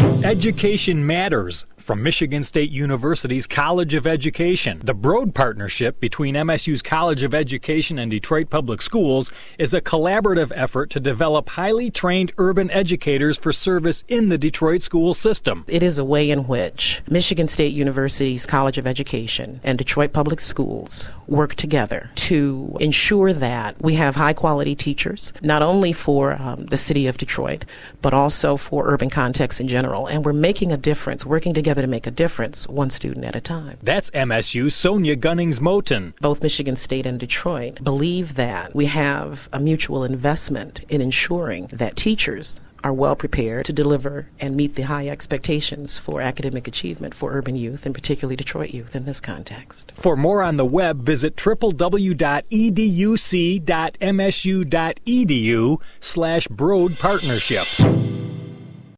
Education Matters from Michigan State University's College of Education. The Broad Partnership between MSU's College of Education and Detroit Public Schools is a collaborative effort to develop highly trained urban educators for service in the Detroit school system. It is a way in which Michigan State University's College of Education and Detroit Public Schools work together to ensure that we have high-quality teachers, not only for the city of Detroit, but also for urban contexts in general. And we're making a difference, working together to make a difference, one student at a time. That's MSU's Sonia Gunnings-Moten. Both Michigan State and Detroit believe that we have a mutual investment in ensuring that teachers are well prepared to deliver and meet the high expectations for academic achievement for urban youth, and particularly Detroit youth in this context. For more on the web, visit www.educ.msu.edu/Broad Partnership.